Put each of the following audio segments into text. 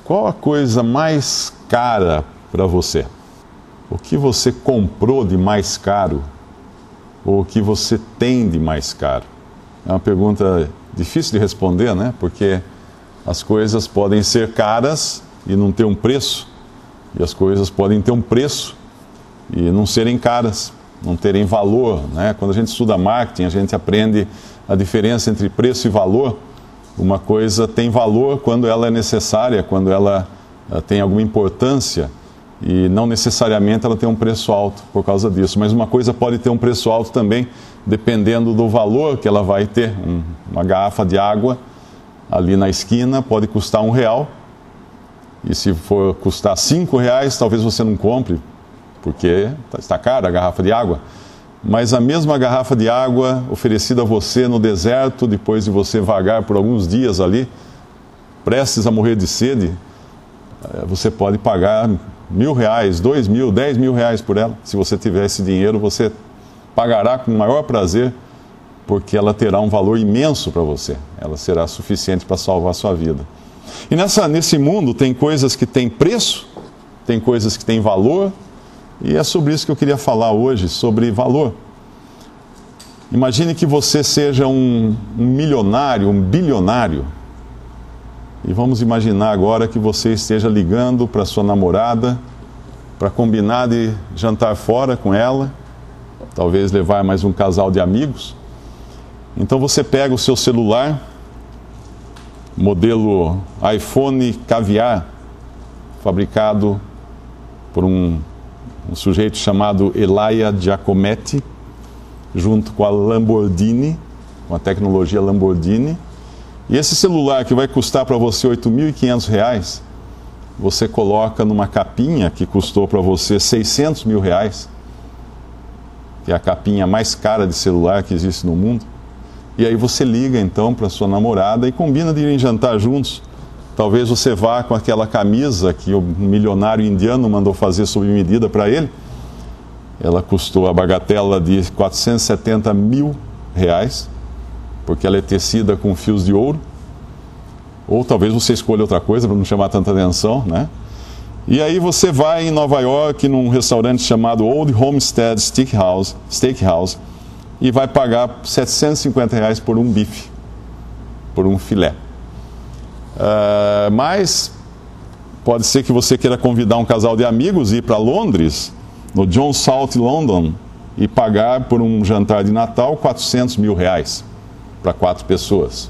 Qual a coisa mais cara para você? O que você comprou de mais caro? Ou o que você tem de mais caro? É uma pergunta difícil de responder, né? Porque as coisas podem ser caras e não ter um preço. E as coisas podem ter um preço e não serem caras, não terem valor, né? Quando a gente estuda marketing, a gente aprende a diferença entre preço e valor. Uma coisa tem valor quando ela é necessária, quando ela tem alguma importância, e não necessariamente ela tem um preço alto por causa disso. Mas uma coisa pode ter um preço alto também, dependendo do valor que ela vai ter. Uma garrafa de água ali na esquina pode custar R$1, e se for custar R$5, talvez você não compre, porque está cara a garrafa de água. Mas a mesma garrafa de água oferecida a você no deserto, depois de você vagar por alguns dias ali, prestes a morrer de sede, você pode pagar R$1.000, R$2.000, R$10.000 por ela. Se você tiver esse dinheiro, você pagará com o maior prazer, porque ela terá um valor imenso para você. Ela será suficiente para salvar a sua vida. E nesse mundo tem coisas que têm preço, tem coisas que têm valor, e é sobre isso que eu queria falar hoje, sobre valor. Imagine que você seja um milionário, um bilionário. E vamos imaginar agora que você esteja ligando para sua namorada, para combinar de jantar fora com ela, talvez levar mais um casal de amigos. Então você pega o seu celular, modelo iPhone Caviar, fabricado por um sujeito chamado Elia Giacometti, junto com a Lamborghini, com a tecnologia Lamborghini. E esse celular que vai custar para você R$8.500, você coloca numa capinha que custou para você R$600.000, que é a capinha mais cara de celular que existe no mundo. E aí você liga então para sua namorada e combina de ir jantar juntos. Talvez você vá com aquela camisa que o milionário indiano mandou fazer sob medida para ele. Ela custou a bagatela de R$470.000, porque ela é tecida com fios de ouro. Ou talvez você escolha outra coisa para não chamar tanta atenção, né? E aí você vai em Nova York, num restaurante chamado Old Homestead Steakhouse, e vai pagar R$750 por um bife, por um filé. Mas pode ser que você queira convidar um casal de amigos e ir para Londres, no John Salt London, e pagar por um jantar de Natal R$400.000 para 4 pessoas.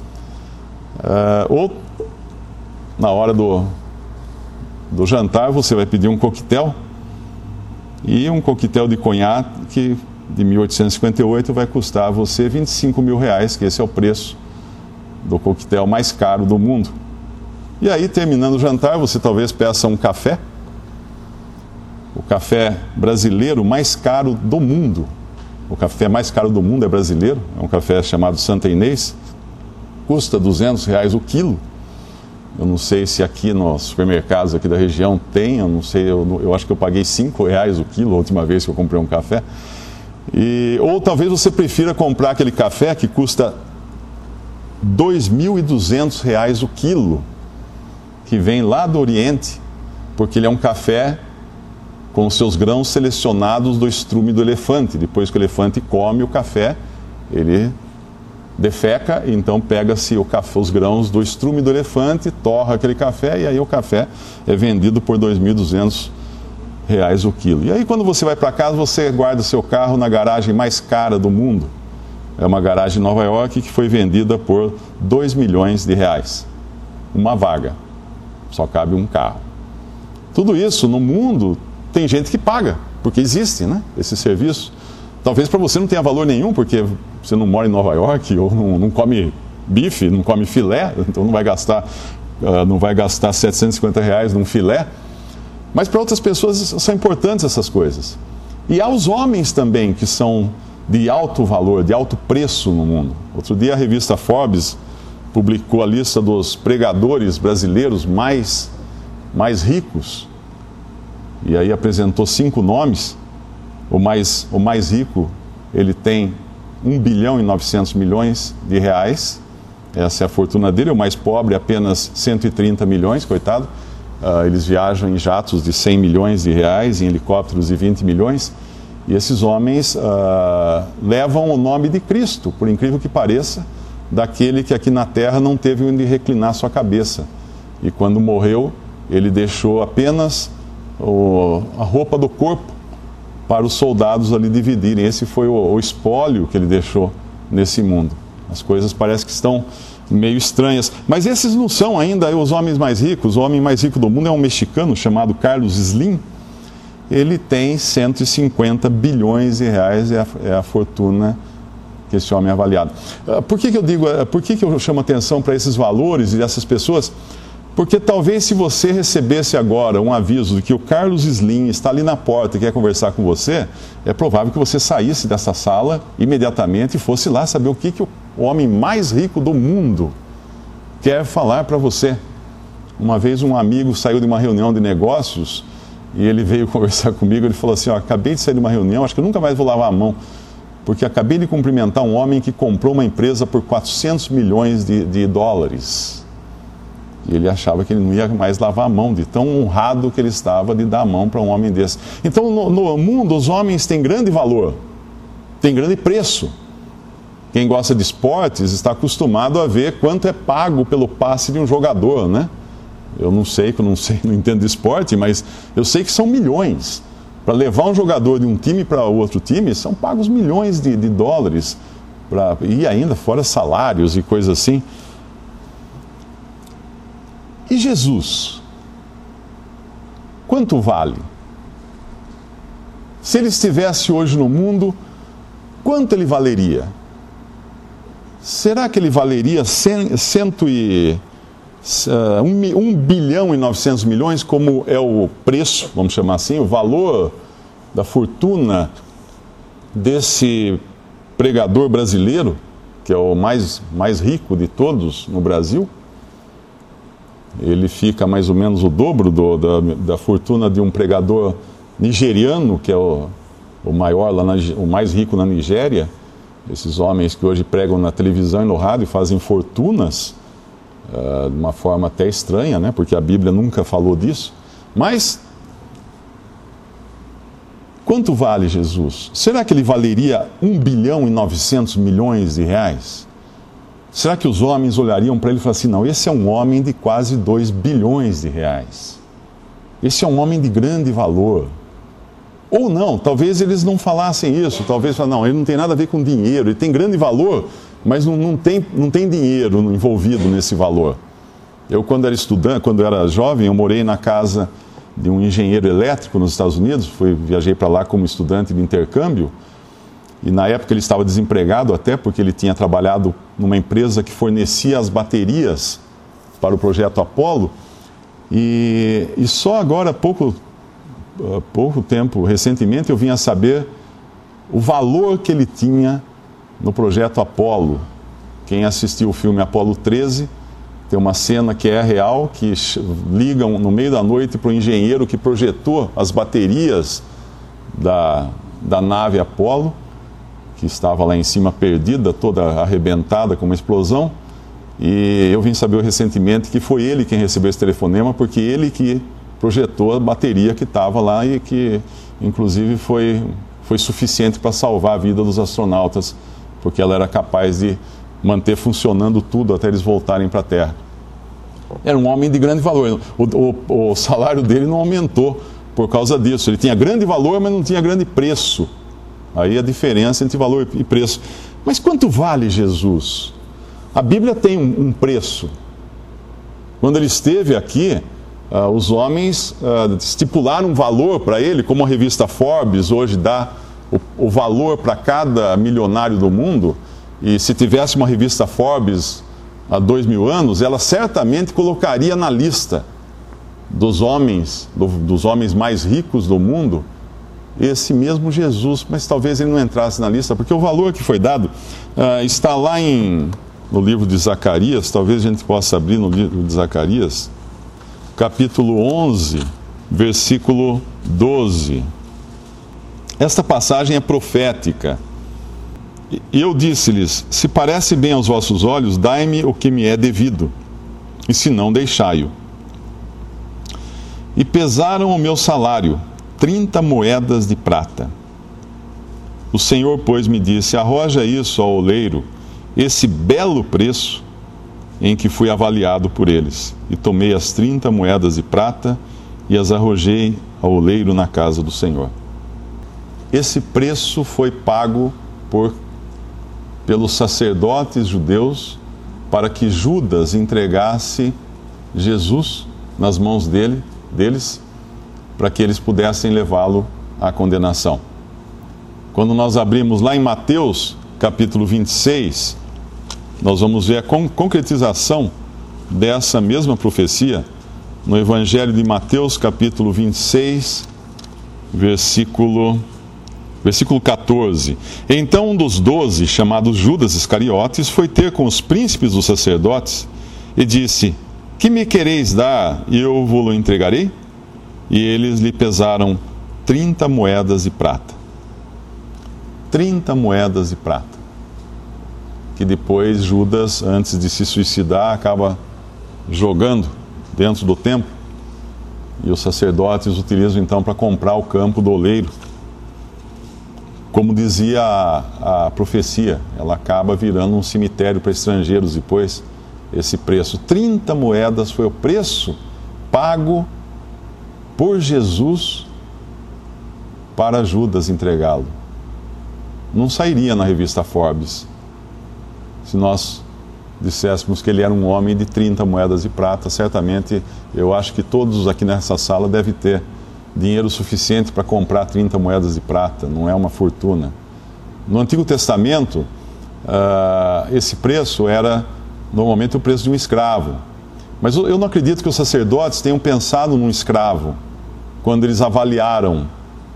Ou na hora do jantar você vai pedir um coquetel, e um coquetel de conhaque de 1858 vai custar a você R$25.000, que esse é o preço do coquetel mais caro do mundo. E aí, terminando o jantar, você talvez peça um café. O café brasileiro mais caro do mundo. O café mais caro do mundo é brasileiro. É um café chamado Santa Inês. Custa R$200 o quilo. Eu não sei se aqui nos supermercados aqui da região tem, eu não sei, eu acho que eu paguei R$5 o quilo a última vez que eu comprei um café. Ou talvez você prefira comprar aquele café que custa R$2.200 o quilo, que vem lá do Oriente, porque ele é um café com os seus grãos selecionados do estrume do elefante. Depois que o elefante come o café, ele defeca, e então pega-se os grãos do estrume do elefante, torra aquele café, e aí o café é vendido por R$2.200 o quilo. E aí quando você vai para casa, você guarda seu carro na garagem mais cara do mundo. É uma garagem em Nova York que foi vendida por R$2 milhões. Uma vaga. Só cabe um carro. Tudo isso no mundo tem gente que paga, porque existe, né, esse serviço. Talvez para você não tenha valor nenhum, porque você não mora em Nova York, ou não come bife, não come filé, então não vai gastar R$750 num filé. Mas para outras pessoas são importantes essas coisas. E há os homens também que são de alto valor, de alto preço no mundo. Outro dia a revista Forbes publicou a lista dos pregadores brasileiros mais ricos. E aí apresentou 5 nomes. O mais rico, ele tem R$1,9 bilhão. Essa é a fortuna dele. O mais pobre, apenas 130 milhões, coitado. Eles viajam em jatos de 100 milhões de reais, em helicópteros de 20 milhões. E esses homens levam o nome de Cristo, por incrível que pareça, daquele que aqui na terra não teve onde reclinar sua cabeça. E quando morreu, ele deixou apenas a roupa do corpo para os soldados ali dividirem. Esse foi o espólio que ele deixou nesse mundo. As coisas parecem que estão meio estranhas. Mas esses não são ainda os homens mais ricos. O homem mais rico do mundo é um mexicano chamado Carlos Slim. Ele tem 150 bilhões de reais, é a fortuna que esse homem é avaliado. Por que eu chamo atenção para esses valores e dessas pessoas? Porque talvez se você recebesse agora um aviso de que o Carlos Slim está ali na porta e quer conversar com você, é provável que você saísse dessa sala imediatamente e fosse lá saber o que o homem mais rico do mundo quer falar para você. Uma vez um amigo saiu de uma reunião de negócios e ele veio conversar comigo. Ele falou assim: acabei de sair de uma reunião, acho que eu nunca mais vou lavar a mão, porque acabei de cumprimentar um homem que comprou uma empresa por 400 milhões de dólares. E ele achava que ele não ia mais lavar a mão, de tão honrado que ele estava de dar a mão para um homem desse. Então, no mundo, os homens têm grande valor, têm grande preço. Quem gosta de esportes está acostumado a ver quanto é pago pelo passe de um jogador, né? Eu não entendo de esporte, mas eu sei que são milhões. Para levar um jogador de um time para outro time, são pagos milhões de dólares. E ainda fora salários e coisas assim. E Jesus? Quanto vale? Se ele estivesse hoje no mundo, quanto ele valeria? Será que ele valeria 1 bilhão e 900 milhões, como é o preço, vamos chamar assim, o valor da fortuna desse pregador brasileiro, que é o mais rico de todos no Brasil? Ele fica mais ou menos o dobro da fortuna de um pregador nigeriano, que é o maior lá, o mais rico na Nigéria. Esses homens que hoje pregam na televisão e no rádio fazem fortunas, de uma forma até estranha, né? Porque a Bíblia nunca falou disso. Mas, quanto vale Jesus? Será que ele valeria 1 bilhão e 900 milhões de reais? Será que os homens olhariam para ele e falariam assim: não, esse é um homem de quase 2 bilhões de reais. Esse é um homem de grande valor. Ou não, talvez eles não falassem isso, talvez falassem: não, ele não tem nada a ver com dinheiro, ele tem grande valor, mas não tem dinheiro envolvido nesse valor. Eu, quando era estudante, quando era jovem, eu morei na casa de um engenheiro elétrico nos Estados Unidos, viajei para lá como estudante de intercâmbio, e na época ele estava desempregado até, porque ele tinha trabalhado numa empresa que fornecia as baterias para o projeto Apollo, e só agora, há pouco tempo, recentemente, eu vim a saber o valor que ele tinha no projeto Apollo. Quem assistiu o filme Apollo 13, tem uma cena que é real, que ligam no meio da noite para o engenheiro que projetou as baterias da nave Apollo, que estava lá em cima perdida, toda arrebentada com uma explosão. E eu vim saber recentemente que foi ele quem recebeu esse telefonema, porque ele que projetou a bateria que estava lá e que, inclusive, foi suficiente para salvar a vida dos astronautas, porque ela era capaz de manter funcionando tudo até eles voltarem para a Terra. Era um homem de grande valor. O salário dele não aumentou por causa disso. Ele tinha grande valor, mas não tinha grande preço. Aí a diferença entre valor e preço. Mas quanto vale Jesus? A Bíblia tem um preço. Quando ele esteve aqui, os homens estipularam um valor para ele, como a revista Forbes hoje dá o valor para cada milionário do mundo. E se tivesse uma revista Forbes há 2000 anos, ela certamente colocaria na lista dos homens mais ricos do mundo esse mesmo Jesus, mas talvez ele não entrasse na lista, porque o valor que foi dado está lá no livro de Zacarias. Talvez a gente possa abrir no livro de Zacarias, capítulo 11, versículo 12. Esta passagem é profética. E eu disse-lhes: se parece bem aos vossos olhos, dai-me o que me é devido, e se não, deixai-o. E pesaram o meu salário, 30 moedas de prata. O Senhor, pois, me disse: arroja isso ao oleiro, esse belo preço em que fui avaliado por eles. E tomei as 30 moedas de prata e as arrojei ao oleiro na casa do Senhor. Esse preço foi pago pelos sacerdotes judeus para que Judas entregasse Jesus nas mãos deles, para que eles pudessem levá-lo à condenação. Quando nós abrimos lá em Mateus, capítulo 26, nós vamos ver a concretização dessa mesma profecia no Evangelho de Mateus, capítulo 26, versículo 14. Então um dos 12, chamado Judas Iscariotes, foi ter com os príncipes dos sacerdotes e disse: que me quereis dar e eu vou-lo entregarei? E eles lhe pesaram 30 moedas de prata. 30 moedas de prata. Que depois Judas, antes de se suicidar, acaba jogando dentro do templo. E os sacerdotes utilizam então para comprar o campo do oleiro. Como dizia a profecia, ela acaba virando um cemitério para estrangeiros depois, esse preço. 30 moedas foi o preço pago por Jesus para Judas entregá-lo. Não sairia na revista Forbes se nós disséssemos que ele era um homem de 30 moedas de prata. Certamente, eu acho que todos aqui nessa sala devem ter dinheiro suficiente para comprar 30 moedas de prata, não é uma fortuna. No Antigo Testamento, esse preço era normalmente o preço de um escravo. Mas eu não acredito que os sacerdotes tenham pensado num escravo quando eles avaliaram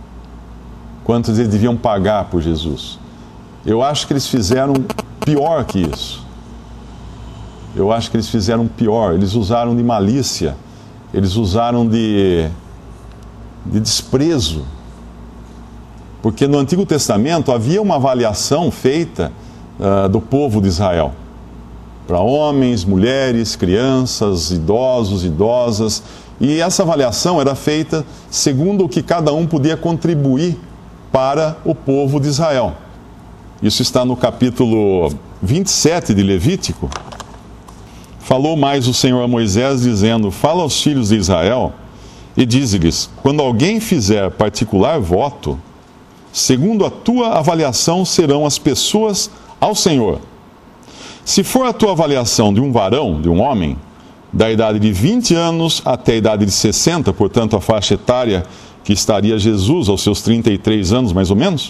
quanto eles deviam pagar por Jesus. Eu acho que eles fizeram pior que isso. Eu acho que eles fizeram pior. Eles usaram de malícia, eles usaram de desprezo. Porque no Antigo Testamento havia uma avaliação feita do povo de Israel. Para homens, mulheres, crianças, idosos, idosas. E essa avaliação era feita segundo o que cada um podia contribuir para o povo de Israel. Isso está no capítulo 27 de Levítico. Falou mais o Senhor a Moisés, dizendo: fala aos filhos de Israel e dize-lhes: quando alguém fizer particular voto, segundo a tua avaliação serão as pessoas ao Senhor. Se for a tua avaliação de um varão, de um homem, da idade de 20 anos até a idade de 60, portanto a faixa etária que estaria Jesus aos seus 33 anos mais ou menos,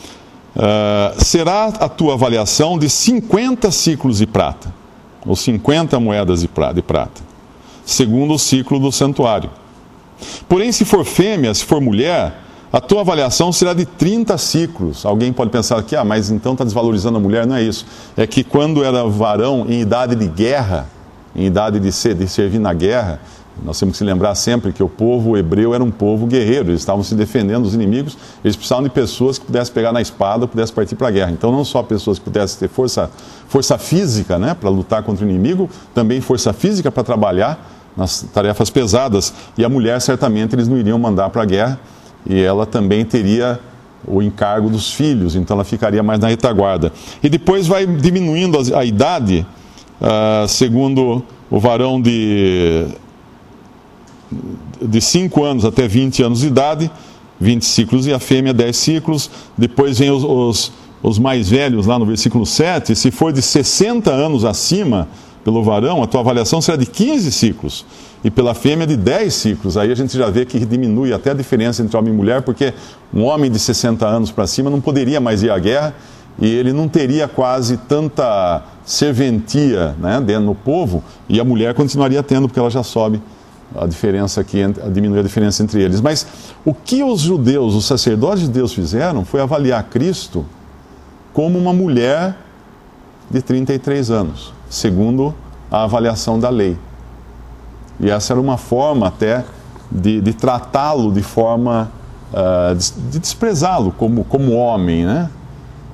será a tua avaliação de 50 ciclos de prata, ou 50 moedas de prata, segundo o ciclo do santuário. Porém, se for fêmea, se for mulher, a tua avaliação será de 30 ciclos. Alguém pode pensar aqui, mas então está desvalorizando a mulher. Não é isso. É que quando era varão em idade de guerra, em idade de servir na guerra, nós temos que se lembrar sempre que o povo hebreu era um povo guerreiro. Eles estavam se defendendo dos inimigos. Eles precisavam de pessoas que pudessem pegar na espada, pudessem partir para a guerra. Então não só pessoas que pudessem ter força física, né, para lutar contra o inimigo, também força física para trabalhar nas tarefas pesadas. E a mulher certamente eles não iriam mandar para a guerra. E ela também teria o encargo dos filhos, então ela ficaria mais na retaguarda. E depois vai diminuindo a idade, segundo o varão de 5 anos até 20 anos de idade, 20 ciclos, e a fêmea 10 ciclos. Depois vem os mais velhos, lá no versículo 7, se for de 60 anos acima pelo varão, a tua avaliação será de 15 ciclos. E pela fêmea de 10 ciclos. Aí a gente já vê que diminui até a diferença entre homem e mulher, porque um homem de 60 anos para cima não poderia mais ir à guerra, e ele não teria quase tanta serventia, né, dentro do povo, e a mulher continuaria tendo, porque ela já sobe a diferença aqui, diminui a diferença entre eles. Mas o que os judeus, os sacerdotes de Deus fizeram foi avaliar Cristo como uma mulher de 33 anos, segundo a avaliação da lei. E essa era uma forma até de tratá-lo de forma, de desprezá-lo como homem, né?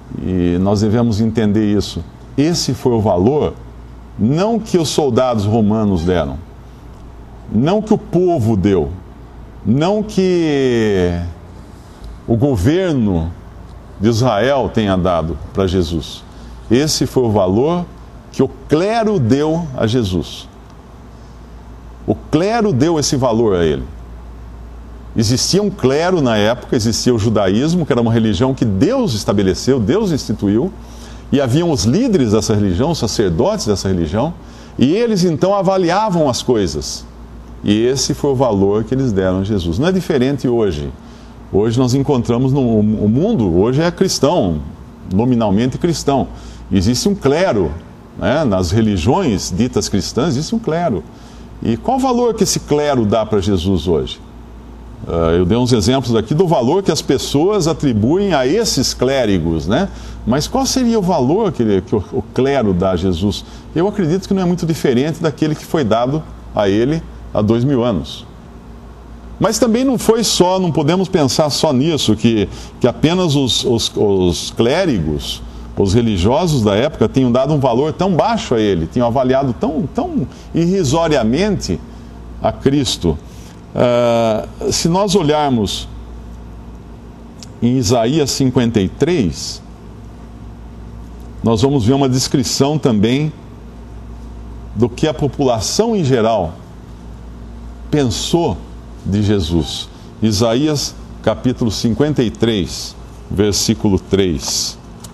E nós devemos entender isso. Esse foi o valor, não que os soldados romanos deram, não que o povo deu, não que o governo de Israel tenha dado para Jesus. Esse foi o valor que o clero deu a Jesus. O clero deu esse valor a ele. Existia um clero na época, existia o judaísmo, que era uma religião que Deus estabeleceu, Deus instituiu, e haviam os líderes dessa religião, os sacerdotes dessa religião, e eles então avaliavam as coisas. E esse foi o valor que eles deram a Jesus. Não é diferente hoje. Hoje nós encontramos o mundo, hoje é cristão, nominalmente cristão. Existe um clero, né? Nas religiões ditas cristãs existe um clero. E qual o valor que esse clero dá para Jesus hoje? Eu dei uns exemplos aqui do valor que as pessoas atribuem a esses clérigos, né? Mas qual seria o valor que o clero dá a Jesus? Eu acredito que não é muito diferente daquele que foi dado a ele há 2000 anos. Mas também não foi só, não podemos pensar só nisso, que apenas os clérigos, os religiosos da época, tinham dado um valor tão baixo a ele, tinham avaliado tão irrisoriamente a Cristo. Se nós olharmos em Isaías 53, nós vamos ver uma descrição também do que a população em geral pensou de Jesus. Isaías capítulo 53, versículo 3.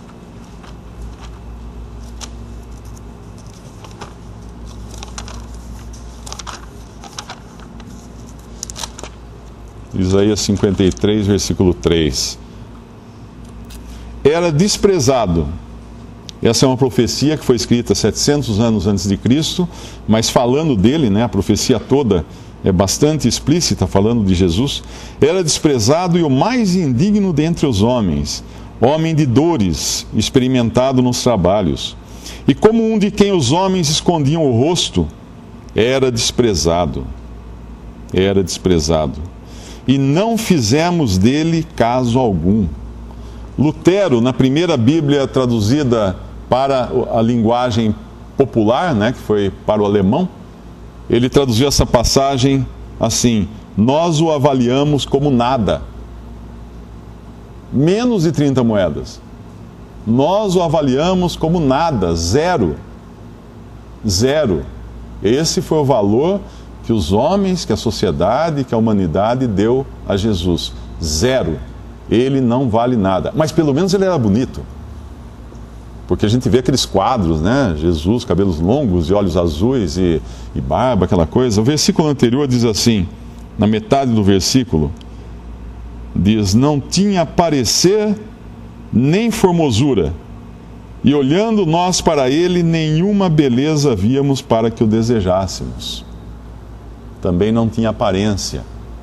Isaías 53, versículo 3. Era desprezado. Essa é uma profecia que foi escrita 700 anos antes de Cristo, mas falando dele, né, a profecia toda é bastante explícita, falando de Jesus. Era desprezado e o mais indigno dentre os homens, homem de dores, experimentado nos trabalhos. E como um de quem os homens escondiam o rosto, era desprezado. Era desprezado. E não fizemos dele caso algum. Lutero, na primeira Bíblia traduzida para a linguagem popular, né, que foi para o alemão, ele traduziu essa passagem assim: nós o avaliamos como nada. Menos de 30 moedas. Nós o avaliamos como nada, zero. Zero. Esse foi o valor que os homens, que a sociedade, que a humanidade deu a Jesus. Zero. Ele não vale nada. Mas pelo menos ele era bonito. Porque a gente vê aqueles quadros, né? Jesus, cabelos longos e olhos azuis e barba, aquela coisa. O versículo anterior diz assim, na metade do versículo, diz: não tinha parecer nem formosura, e olhando nós para ele, nenhuma beleza víamos para que o desejássemos. Também não tinha aparência.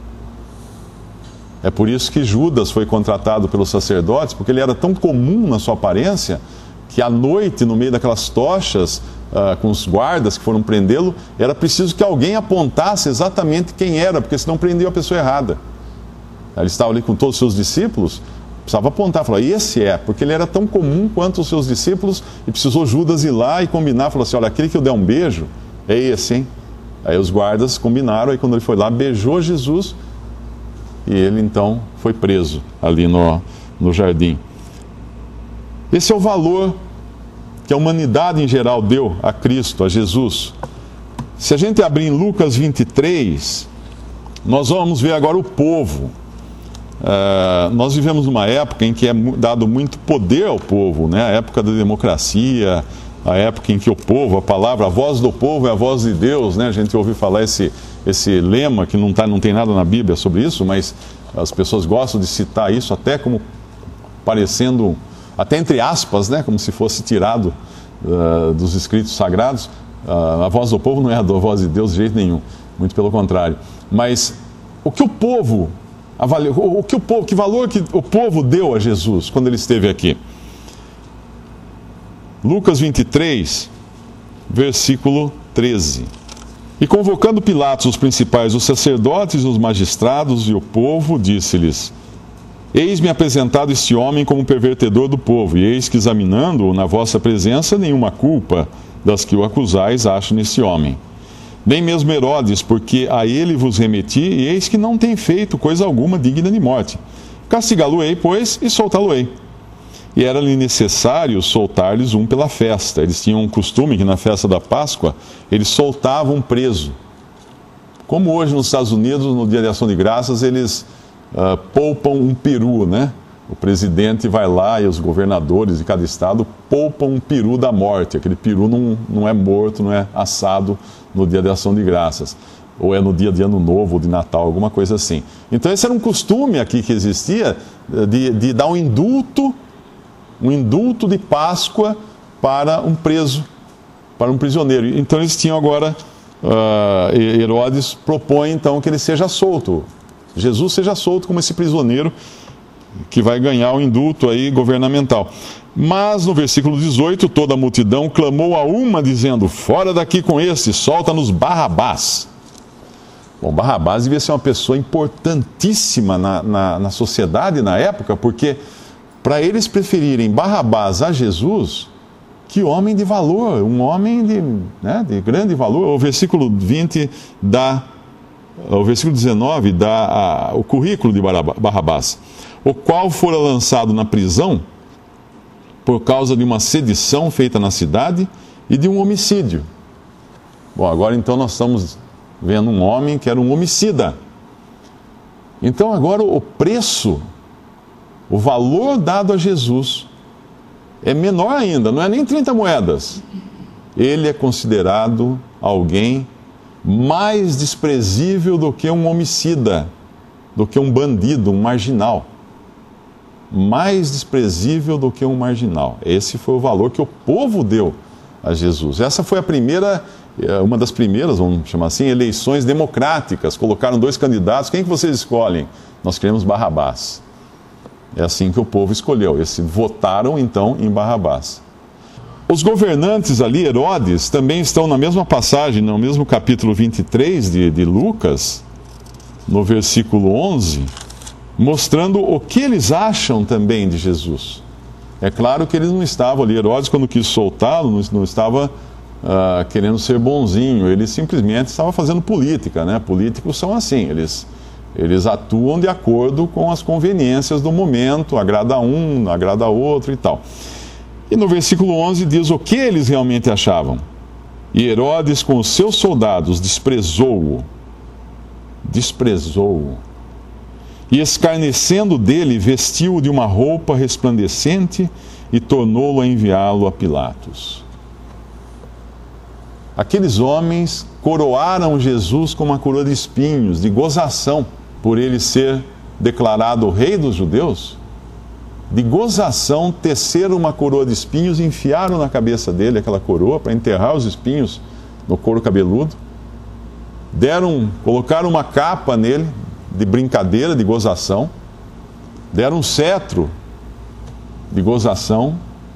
É por isso que Judas foi contratado pelos sacerdotes, porque ele era tão comum na sua aparência, que à noite, no meio daquelas tochas, com os guardas que foram prendê-lo, era preciso que alguém apontasse exatamente quem era, porque senão prendia a pessoa errada. Ele estava ali com todos os seus discípulos, precisava apontar, falar: esse é, porque ele era tão comum quanto os seus discípulos, e precisou Judas ir lá e combinar, falar assim: olha, aquele que eu der um beijo, é esse, hein? Aí os guardas combinaram, aí quando ele foi lá, beijou Jesus, e ele então foi preso ali no jardim. Esse é o valor que a humanidade em geral deu a Cristo, a Jesus. Se a gente abrir em Lucas 23, nós vamos ver agora o povo. Nós vivemos numa época em que é dado muito poder ao povo, né? A época da democracia, a época em que o povo, a palavra, a voz do povo é a voz de Deus, né? A gente ouviu falar esse lema, que não tem nada na Bíblia sobre isso, mas as pessoas gostam de citar isso até como parecendo, até entre aspas, né? Como se fosse tirado dos escritos sagrados. A voz do povo não é a voz de Deus de jeito nenhum, muito pelo contrário. Mas o que o povo avaliou, que valor que o povo deu a Jesus quando ele esteve aqui? Lucas 23, versículo 13. E convocando Pilatos os principais, os sacerdotes, os magistrados e o povo, disse-lhes: Eis-me apresentado este homem como pervertedor do povo, e eis que, examinando-o na vossa presença, nenhuma culpa das que o acusais acho nesse homem. Nem mesmo Herodes, porque a ele vos remeti, e eis que não tem feito coisa alguma digna de morte. Castigá-lo-ei, pois, e soltá-lo-ei. E era-lhe necessário soltar-lhes um pela festa. Eles tinham um costume que na festa da Páscoa, eles soltavam um preso. Como hoje nos Estados Unidos, no Dia de Ação de Graças, eles poupam um peru, né? O presidente vai lá e os governadores de cada estado poupam um peru da morte. Aquele peru não é morto, não é assado no Dia de Ação de Graças. Ou é no dia de Ano Novo, ou de Natal, alguma coisa assim. Então esse era um costume aqui que existia de dar um indulto de Páscoa para um preso, para um prisioneiro. Então eles tinham agora, Herodes propõe então que ele seja solto. Jesus seja solto como esse prisioneiro que vai ganhar o indulto aí governamental. Mas no versículo 18, toda a multidão clamou a uma, dizendo: fora daqui com este, solta-nos Barrabás. Bom, Barrabás devia ser uma pessoa importantíssima na sociedade na época, porque para eles preferirem Barrabás a Jesus, que homem de valor, um homem de grande valor. O versículo 20 dá, o versículo 19 dá o currículo de Barrabás, o qual fora lançado na prisão por causa de uma sedição feita na cidade e de um homicídio. Bom, agora então nós estamos vendo um homem que era um homicida. Então agora o preço, o valor dado a Jesus é menor ainda, não é nem 30 moedas. Ele é considerado alguém mais desprezível do que um homicida, do que um bandido, um marginal. Mais desprezível do que um marginal. Esse foi o valor que o povo deu a Jesus. Essa foi uma das primeiras, vamos chamar assim, eleições democráticas. Colocaram 2 candidatos. Quem que vocês escolhem? Nós queremos Barrabás. É assim que o povo escolheu. Votaram então em Barrabás. Os governantes ali, Herodes, também estão na mesma passagem, no mesmo capítulo 23 de Lucas, no versículo 11, mostrando o que eles acham também de Jesus. É claro que eles não estavam ali, Herodes, quando quis soltá-lo, não estava querendo ser bonzinho, ele simplesmente estava fazendo política, né? Políticos são assim, eles atuam de acordo com as conveniências do momento, agrada um, agrada outro e tal. E no versículo 11 diz o que eles realmente achavam. E Herodes com os seus soldados desprezou-o, e escarnecendo dele, vestiu-o de uma roupa resplandecente e tornou-lo a enviá-lo a Pilatos. Aqueles homens coroaram Jesus com uma coroa de espinhos, de gozação, por ele ser declarado o rei dos judeus. De gozação, teceram uma coroa de espinhos e enfiaram na cabeça dele aquela coroa para enterrar os espinhos no couro cabeludo. Colocaram uma capa nele, de brincadeira, de gozação. Deram um cetro de gozação.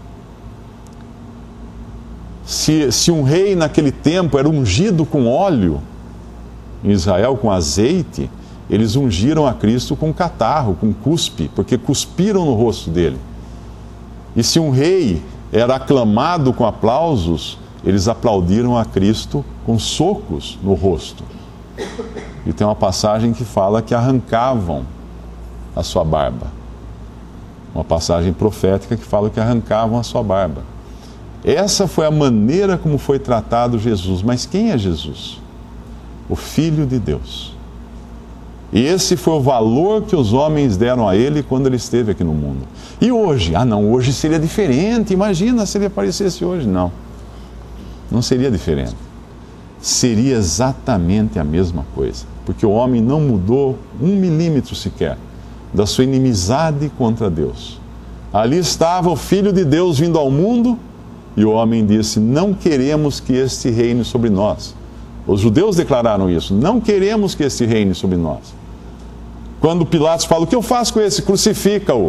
Se um rei naquele tempo era ungido com óleo, em Israel com azeite, eles ungiram a Cristo com catarro, com cuspe, porque cuspiram no rosto dele. E se um rei era aclamado com aplausos, eles aplaudiram a Cristo com socos no rosto. E tem uma passagem que fala que arrancavam a sua barba. Uma passagem profética que fala que arrancavam a sua barba. Essa foi a maneira como foi tratado Jesus. Mas quem é Jesus? O Filho de Deus. E esse foi o valor que os homens deram a ele quando ele esteve aqui no mundo. E hoje? Hoje seria diferente. Imagina se ele aparecesse hoje. Não seria diferente. Seria exatamente a mesma coisa. Porque o homem não mudou 1 milímetro sequer da sua inimizade contra Deus. Ali estava o Filho de Deus vindo ao mundo e o homem disse: não queremos que este reine sobre nós. Os judeus declararam isso: não queremos que este reine sobre nós. Quando Pilatos fala: o que eu faço com esse? Crucifica-o.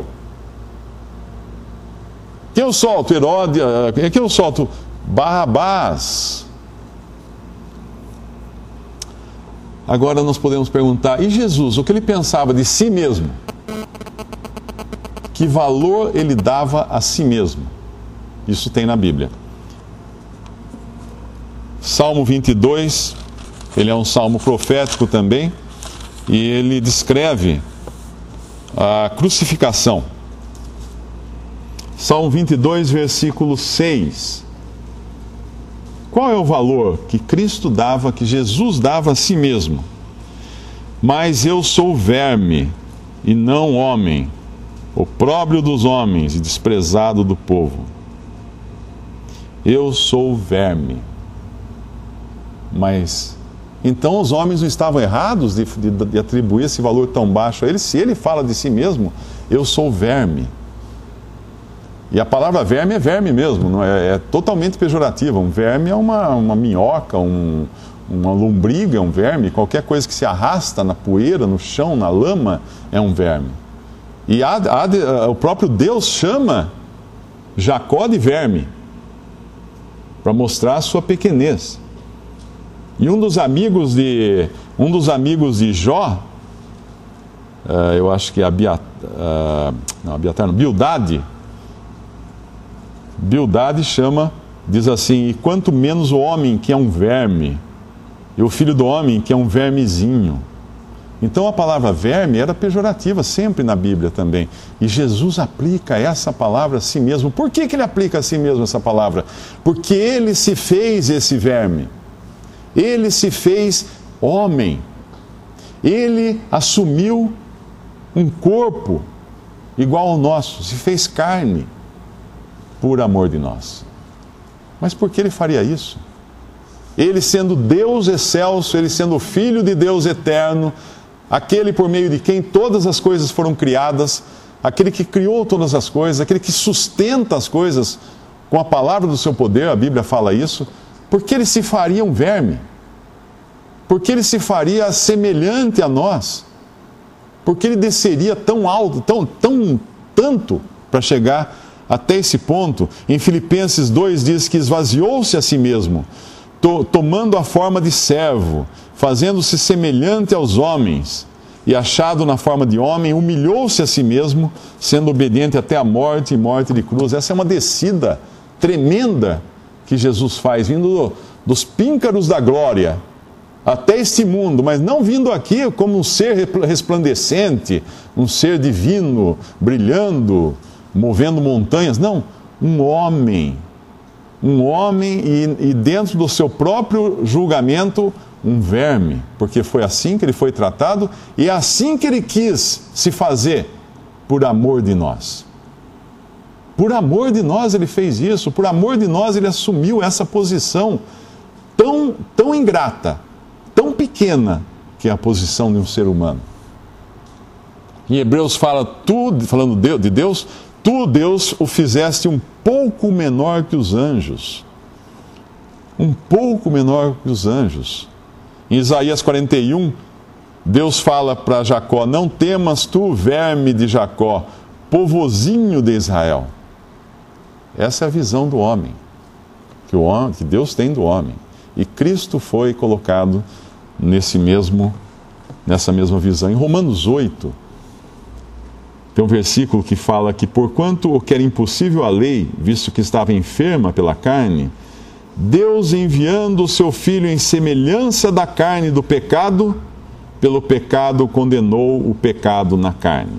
Quem eu solto? Herodes? Quem eu solto? Barrabás. Agora nós podemos perguntar: e Jesus, o que ele pensava de si mesmo? que valor ele dava a si mesmo. Isso tem na Bíblia. Salmo 22, ele é um salmo profético também, e ele descreve a crucificação. Salmo 22, versículo 6. Qual é o valor que Cristo dava, que Jesus dava a si mesmo? Mas eu sou verme e não homem, opróbrio dos homens e desprezado do povo. Eu sou verme. Mas, então os homens não estavam errados de atribuir esse valor tão baixo a ele? Se ele fala de si mesmo, eu sou verme. E a palavra verme é verme mesmo, não é totalmente pejorativa. Um verme é uma minhoca, uma lombriga é um verme. Qualquer coisa que se arrasta na poeira, no chão, na lama, é um verme. E o próprio Deus chama Jacó de verme, para mostrar a sua pequenez. E um dos amigos de Jó, eu acho que é Bildade diz assim: e quanto menos o homem que é um verme, e o filho do homem que é um vermezinho. Então a palavra verme era pejorativa sempre na Bíblia também. E Jesus aplica essa palavra a si mesmo. Por que ele aplica a si mesmo essa palavra? Porque ele se fez esse verme. Ele se fez homem. Ele assumiu um corpo igual ao nosso, se fez carne por amor de nós. Mas por que ele faria isso? Ele sendo Deus excelso, ele sendo o Filho de Deus eterno, aquele por meio de quem todas as coisas foram criadas, aquele que criou todas as coisas, aquele que sustenta as coisas com a palavra do seu poder, a Bíblia fala isso. Por que ele se faria um verme? Por que ele se faria semelhante a nós? Por que ele desceria tão alto, tanto para chegar até esse ponto? Em Filipenses 2 diz que esvaziou-se a si mesmo, tomando a forma de servo, fazendo-se semelhante aos homens, e achado na forma de homem, humilhou-se a si mesmo, sendo obediente até a morte e morte de cruz. Essa é uma descida tremenda que Jesus faz, vindo dos píncaros da glória até este mundo, mas não vindo aqui como um ser resplandecente, um ser divino, brilhando, movendo montanhas. Não, um homem e dentro do seu próprio julgamento, um verme, porque foi assim que ele foi tratado e é assim que ele quis se fazer, por amor de nós. Por amor de nós ele fez isso, por amor de nós ele assumiu essa posição tão ingrata, tão pequena, que é a posição de um ser humano. Em Hebreus falando de Deus, tu, Deus, o fizeste um pouco menor que os anjos. Um pouco menor que os anjos. Em Isaías 41, Deus fala para Jacó: não temas tu, verme de Jacó, povozinho de Israel. Essa é a visão do homem, que Deus tem do homem. E Cristo foi colocado nessa mesma visão. Em Romanos 8, tem um versículo que fala que, porquanto o que era impossível à lei, visto que estava enferma pela carne, Deus, enviando o seu Filho em semelhança da carne do pecado, pelo pecado condenou o pecado na carne.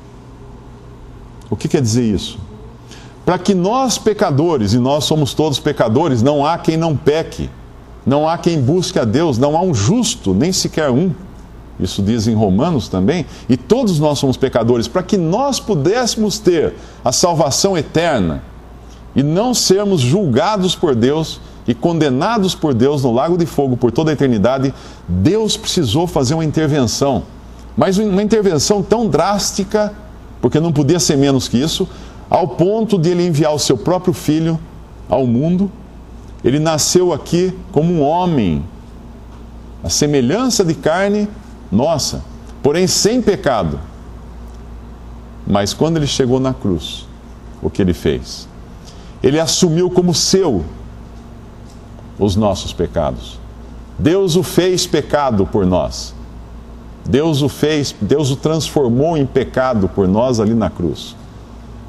O que quer dizer isso? Para que nós pecadores, e nós somos todos pecadores, não há quem não peque, não há quem busque a Deus, não há um justo, nem sequer um. Isso diz em Romanos também, e todos nós somos pecadores. Para que nós pudéssemos ter a salvação eterna e não sermos julgados por Deus e condenados por Deus no lago de fogo por toda a eternidade, Deus precisou fazer uma intervenção. Mas uma intervenção tão drástica, porque não podia ser menos que isso, ao ponto de ele enviar o seu próprio Filho ao mundo. Ele nasceu aqui como um homem, a semelhança de carne nossa, porém sem pecado. Mas quando ele chegou na cruz, o que ele fez? Ele assumiu como seu os nossos pecados. Deus o fez pecado por nós. Deus o transformou em pecado por nós ali na cruz.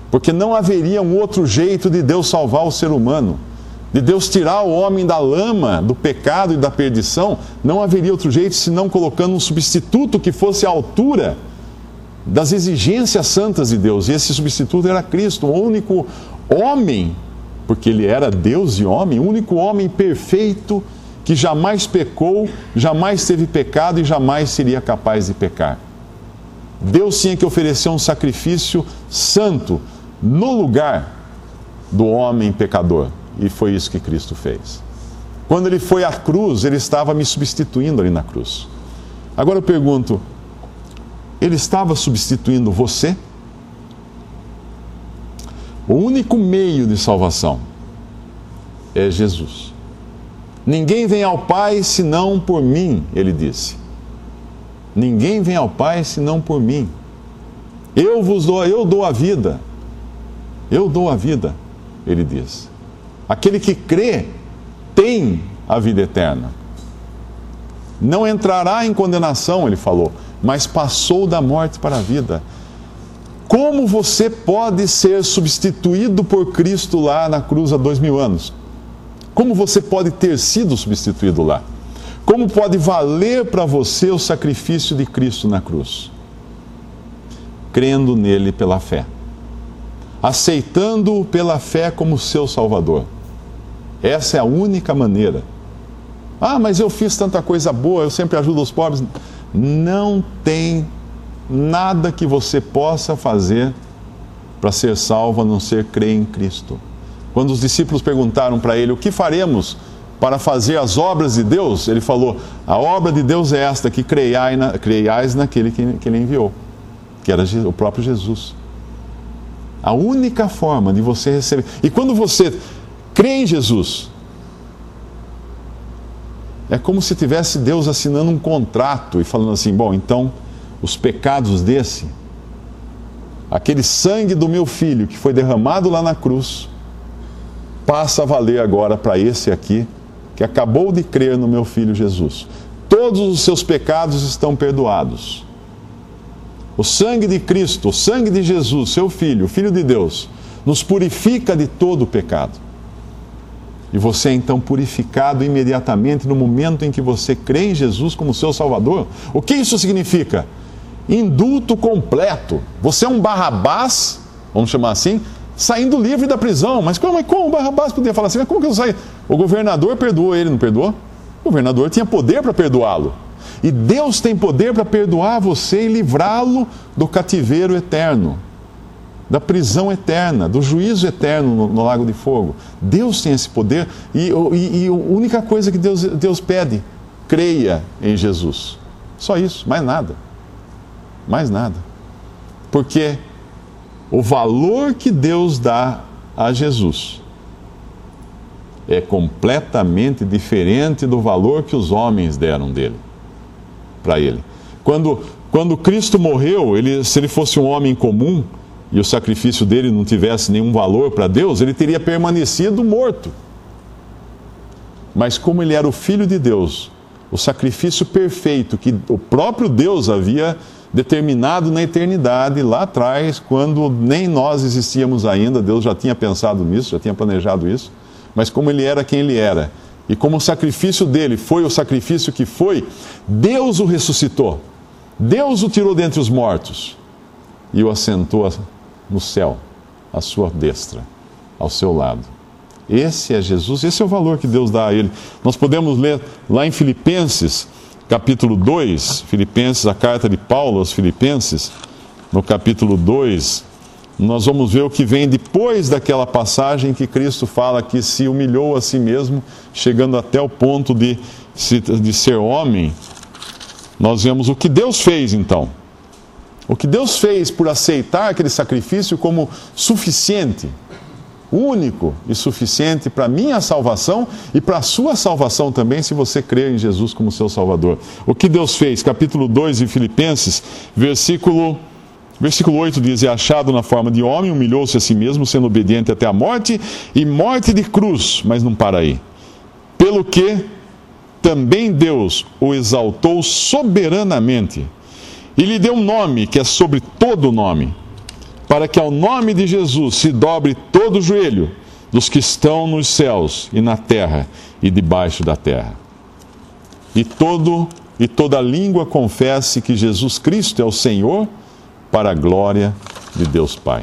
Porque não haveria um outro jeito de Deus salvar o ser humano, de Deus tirar o homem da lama, do pecado e da perdição. Não haveria outro jeito senão colocando um substituto que fosse à altura das exigências santas de Deus. E esse substituto era Cristo, o único homem, porque ele era Deus e homem, o único homem perfeito que jamais pecou, jamais teve pecado e jamais seria capaz de pecar. Deus tinha que oferecer um sacrifício santo no lugar do homem pecador. E foi isso que Cristo fez. Quando ele foi à cruz, ele estava me substituindo ali na cruz. Agora eu pergunto, ele estava substituindo você? O único meio de salvação é Jesus. Ninguém vem ao Pai senão por mim, ele disse. Ninguém vem ao Pai senão por mim. Eu dou a vida. Eu dou a vida, ele diz. Aquele que crê tem a vida eterna. Não entrará em condenação, ele falou, mas passou da morte para a vida. Como você pode ser substituído por Cristo lá na cruz há 2000 anos? Como você pode ter sido substituído lá? Como pode valer para você o sacrifício de Cristo na cruz? Crendo nele pela fé. Aceitando-o pela fé como seu Salvador. Essa é a única maneira. Ah, mas eu fiz tanta coisa boa, eu sempre ajudo os pobres. Não tem nada que você possa fazer para ser salvo a não ser crer em Cristo. Quando os discípulos perguntaram para ele, o que faremos para fazer as obras de Deus? Ele falou, a obra de Deus é esta, que creiais naquele que ele enviou, que era o próprio Jesus. A única forma de você receber... E quando você crê em Jesus, é como se tivesse Deus assinando um contrato e falando assim, bom, então, os pecados aquele sangue do meu filho que foi derramado lá na cruz, passa a valer agora para esse aqui, que acabou de crer no meu filho Jesus. Todos os seus pecados estão perdoados. O sangue de Cristo, o sangue de Jesus, seu filho, o Filho de Deus, nos purifica de todo o pecado. E você é então purificado imediatamente no momento em que você crê em Jesus como seu Salvador. O que isso significa? Indulto completo. Você é um Barrabás, vamos chamar assim, saindo livre da prisão. Mas como o Barrabás podia falar assim? Mas como que eu saí? O governador perdoou ele, não perdoou? O governador tinha poder para perdoá-lo. E Deus tem poder para perdoar você e livrá-lo do cativeiro eterno, da prisão eterna, do juízo eterno no lago de fogo. Deus tem esse poder e a única coisa que Deus pede, creia em Jesus. Só isso, mais nada. Mais nada. Porque o valor que Deus dá a Jesus é completamente diferente do valor que os homens deram para ele. Quando Cristo morreu, se ele fosse um homem comum e o sacrifício dele não tivesse nenhum valor para Deus, ele teria permanecido morto. Mas como ele era o Filho de Deus, o sacrifício perfeito que o próprio Deus havia determinado na eternidade, lá atrás, quando nem nós existíamos ainda, Deus já tinha pensado nisso, já tinha planejado isso, mas como ele era quem ele era, e como o sacrifício dele foi o sacrifício que foi, Deus o ressuscitou, Deus o tirou dentre os mortos e o assentou no céu, à sua destra, ao seu lado. Esse é Jesus, esse é o valor que Deus dá a ele. Nós podemos ler lá em Filipenses, capítulo 2, Filipenses, a carta de Paulo aos Filipenses, no capítulo 2, nós vamos ver o que vem depois daquela passagem que Cristo fala que se humilhou a si mesmo, chegando até o ponto de ser homem. Nós vemos o que Deus fez então. O que Deus fez por aceitar aquele sacrifício como suficiente, único e suficiente para a minha salvação e para a sua salvação também, se você crer em Jesus como seu Salvador. O que Deus fez, capítulo 2 de Filipenses, versículo 8 diz, é achado na forma de homem, humilhou-se a si mesmo, sendo obediente até a morte, e morte de cruz, mas não para aí. Pelo que também Deus o exaltou soberanamente, e lhe deu um nome que é sobre todo nome, para que ao nome de Jesus se dobre todo o joelho dos que estão nos céus e na terra e debaixo da terra. E toda língua confesse que Jesus Cristo é o Senhor, para a glória de Deus Pai.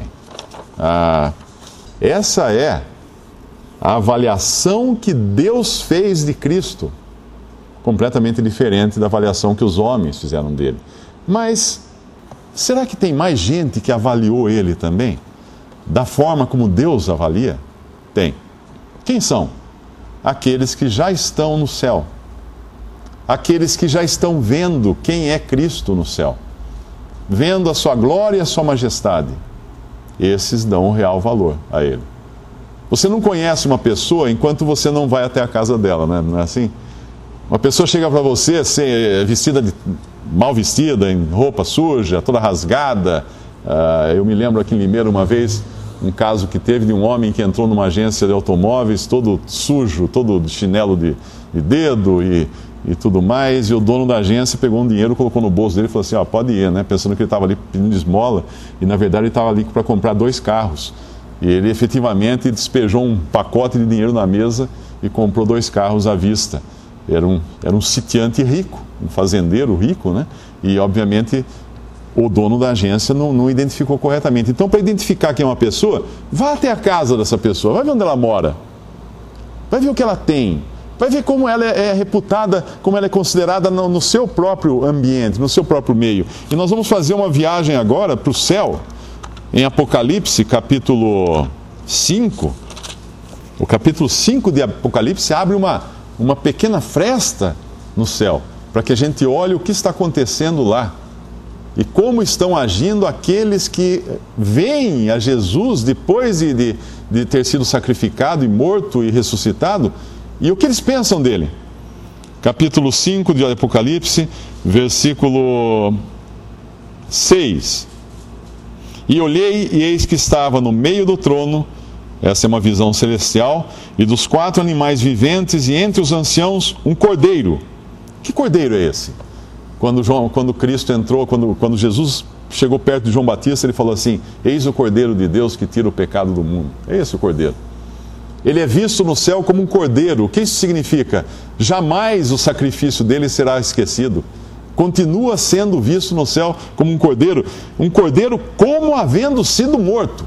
Essa é a avaliação que Deus fez de Cristo, completamente diferente da avaliação que os homens fizeram dele. Mas será que tem mais gente que avaliou ele também? Da forma como Deus avalia? Tem. Quem são? Aqueles que já estão no céu. Aqueles que já estão vendo quem é Cristo no céu. Vendo a sua glória e a sua majestade. Esses dão um real valor a ele. Você não conhece uma pessoa enquanto você não vai até a casa dela, né? Não é assim? Uma pessoa chega para você mal vestida, em roupa suja, toda rasgada. Eu me lembro aqui em Limeira uma vez, um caso que teve de um homem que entrou numa agência de automóveis, todo sujo, todo de chinelo de dedo e tudo mais, e o dono da agência pegou um dinheiro, colocou no bolso dele e falou assim, pode ir, né? Pensando que ele estava ali pedindo esmola, e na verdade ele estava ali para comprar 2 carros. E ele efetivamente despejou um pacote de dinheiro na mesa e comprou 2 carros à vista. Era um sitiante rico, um fazendeiro rico, né? E obviamente o dono da agência não identificou corretamente. Então, para identificar quem é uma pessoa, vá até a casa dessa pessoa, vai ver onde ela mora, vai ver o que ela tem, vai ver como ela é reputada, como ela é considerada no seu próprio ambiente, no seu próprio meio. E nós vamos fazer uma viagem agora para o céu, em Apocalipse, capítulo 5. O capítulo 5 de Apocalipse abre uma pequena fresta no céu, para que a gente olhe o que está acontecendo lá. E como estão agindo aqueles que veem a Jesus depois de ter sido sacrificado e morto e ressuscitado, e o que eles pensam dele. Capítulo 5 de Apocalipse, versículo 6. E olhei, e eis que estava no meio do trono, essa é uma visão celestial, e dos 4 animais viventes, e entre os anciãos, um cordeiro. Que cordeiro é esse? Quando Cristo entrou, quando Jesus chegou perto de João Batista, ele falou assim, eis o cordeiro de Deus que tira o pecado do mundo. É esse o cordeiro. Ele é visto no céu como um cordeiro. O que isso significa? Jamais o sacrifício dele será esquecido. Continua sendo visto no céu como um cordeiro como havendo sido morto.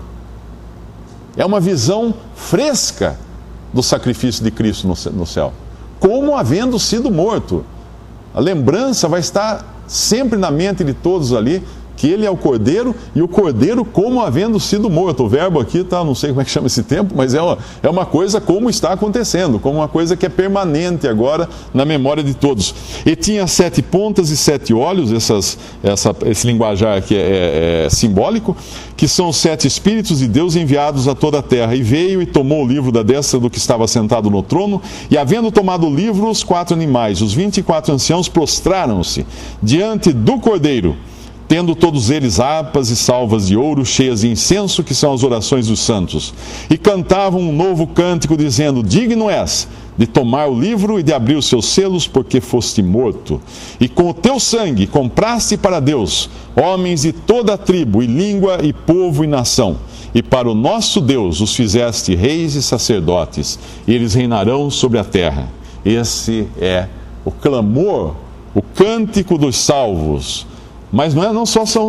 É uma visão fresca do sacrifício de Cristo no céu. Como havendo sido morto. A lembrança vai estar sempre na mente de todos ali, que ele é o cordeiro, e o cordeiro como havendo sido morto. O verbo aqui, não sei como é que chama esse tempo, mas é uma coisa como está acontecendo, como uma coisa que é permanente agora na memória de todos. E tinha 7 pontas e 7 olhos, esse linguajar aqui é simbólico, que são os 7 Espíritos de Deus enviados a toda a terra. E veio e tomou o livro da destra do que estava sentado no trono, e havendo tomado o livro, os 4 animais, os 24 anciãos prostraram-se diante do cordeiro, tendo todos eles harpas e salvas de ouro cheias de incenso, que são as orações dos santos. E cantavam um novo cântico, dizendo, digno és de tomar o livro e de abrir os seus selos, porque foste morto. E com o teu sangue compraste para Deus homens de toda a tribo, e língua, e povo, e nação. E para o nosso Deus os fizeste reis e sacerdotes, e eles reinarão sobre a terra. Esse é o clamor, o cântico dos salvos. Mas não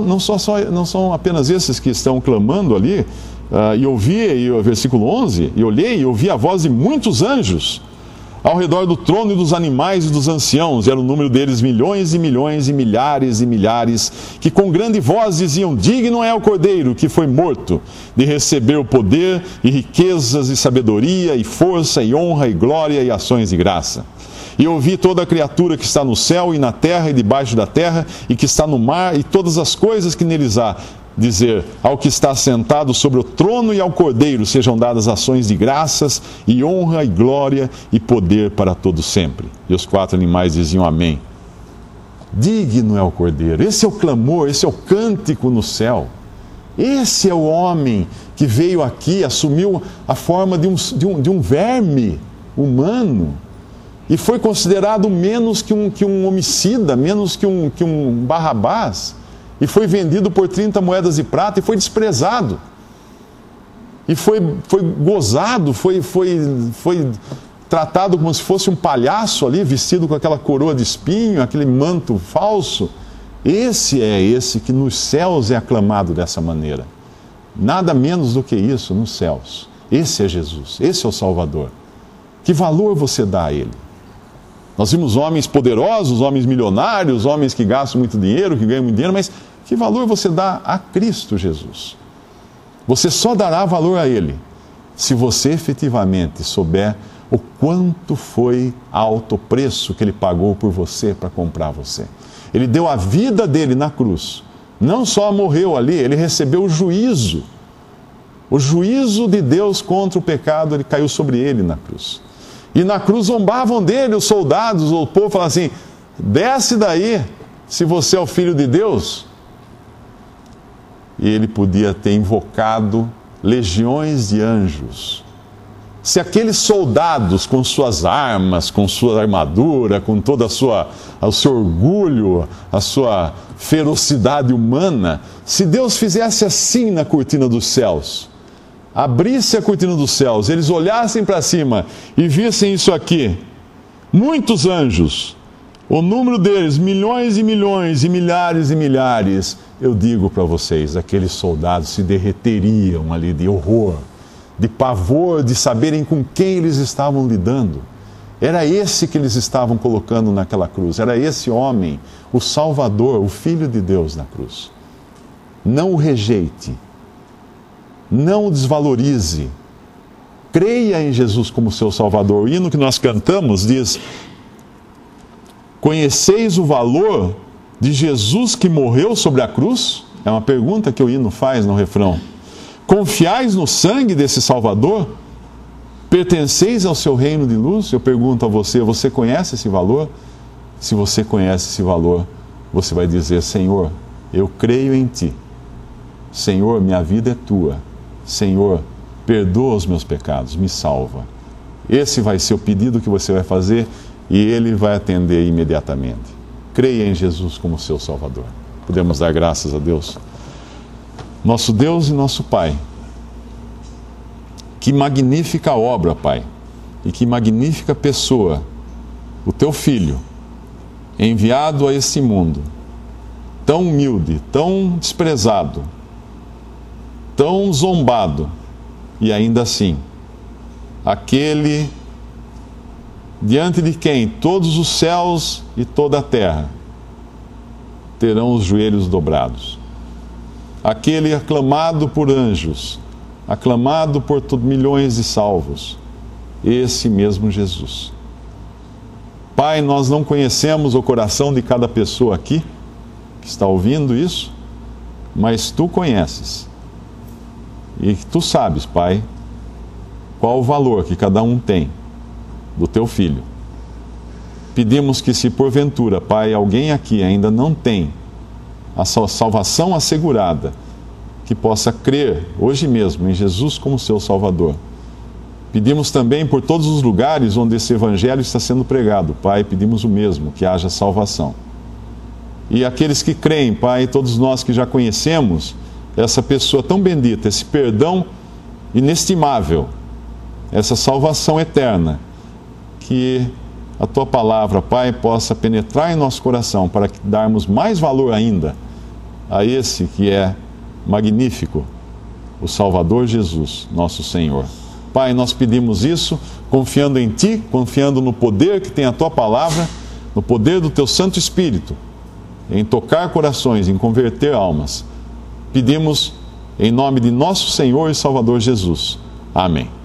são apenas esses que estão clamando ali. E ouvi, versículo 11, e olhei e ouvi a voz de muitos anjos ao redor do trono e dos animais e dos anciãos. Era o número deles milhões e milhões e milhares, que com grande voz diziam, digno é o cordeiro que foi morto de receber o poder e riquezas e sabedoria e força e honra e glória e ações de graça. E ouvi toda a criatura que está no céu e na terra e debaixo da terra, e que está no mar, e todas as coisas que neles há, dizer, ao que está sentado sobre o trono e ao cordeiro sejam dadas ações de graças, e honra, e glória, e poder para todo sempre. E os 4 animais diziam amém. Digno é o cordeiro. Esse é o clamor, esse é o cântico no céu. Esse é o homem que veio aqui, assumiu a forma de um verme humano, e foi considerado menos que um homicida, menos que um Barrabás. e foi vendido por 30 moedas de prata e foi desprezado. E foi gozado, foi tratado como se fosse um palhaço ali, vestido com aquela coroa de espinho, aquele manto falso. Esse que nos céus é aclamado dessa maneira. Nada menos do que isso nos céus. Esse é Jesus, esse é o Salvador. Que valor você dá a Ele? Nós vimos homens poderosos, homens milionários, homens que gastam muito dinheiro, que ganham muito dinheiro, mas que valor você dá a Cristo Jesus? Você só dará valor a Ele se você efetivamente souber o quanto foi alto o preço que Ele pagou por você para comprar você. Ele deu a vida dele na cruz. Não só morreu ali, Ele recebeu o juízo. O juízo de Deus contra o pecado, Ele caiu sobre Ele na cruz. E na cruz zombavam dele os soldados, o povo falava assim: desce daí, se você é o Filho de Deus. E Ele podia ter invocado legiões de anjos. Se aqueles soldados, com suas armas, com sua armadura, com todo o seu orgulho, a sua ferocidade humana, se Deus fizesse assim na cortina dos céus, abrisse a cortina dos céus, eles olhassem para cima e vissem isso aqui, muitos anjos, o número deles, milhões e milhões, e milhares, eu digo para vocês, aqueles soldados se derreteriam ali de horror, de pavor, de saberem com quem eles estavam lidando. Era esse que eles estavam colocando naquela cruz, era esse homem, o Salvador, o Filho de Deus na cruz. Não o rejeite, não o desvalorize, creia em Jesus como seu Salvador. O hino que nós cantamos diz: conheceis o valor de Jesus que morreu sobre a cruz? É uma pergunta que o hino faz no refrão. Confiais no sangue desse Salvador? Pertenceis ao seu reino de luz? Eu pergunto a você, você conhece esse valor? Se você conhece esse valor, você vai dizer: Senhor, eu creio em Ti. Senhor, minha vida é Tua. Senhor, perdoa os meus pecados, me salva. Esse vai ser o pedido que você vai fazer e Ele vai atender imediatamente. Creia em Jesus como seu Salvador. Podemos dar graças a Deus. Nosso Deus e nosso Pai, que magnífica obra, Pai, e que magnífica pessoa, o Teu Filho, enviado a este mundo, tão humilde, tão desprezado, tão zombado, e ainda assim, aquele diante de quem todos os céus e toda a terra terão os joelhos dobrados. Aquele aclamado por anjos, aclamado por milhões de salvos, esse mesmo Jesus. Pai, nós não conhecemos o coração de cada pessoa aqui que está ouvindo isso, mas Tu conheces. E Tu sabes, Pai, qual o valor que cada um tem do Teu Filho. Pedimos que, se porventura, Pai, alguém aqui ainda não tem a sua salvação assegurada, que possa crer hoje mesmo em Jesus como seu Salvador. Pedimos também por todos os lugares onde esse Evangelho está sendo pregado, Pai, pedimos o mesmo, que haja salvação. E aqueles que creem, Pai, todos nós que já conhecemos essa pessoa tão bendita, esse perdão inestimável, essa salvação eterna, que a Tua palavra, Pai, possa penetrar em nosso coração para darmos mais valor ainda a esse que é magnífico, o Salvador Jesus, nosso Senhor. Pai, nós pedimos isso confiando em Ti, confiando no poder que tem a Tua palavra, no poder do Teu Santo Espírito, em tocar corações, em converter almas. Pedimos em nome de nosso Senhor e Salvador Jesus. Amém.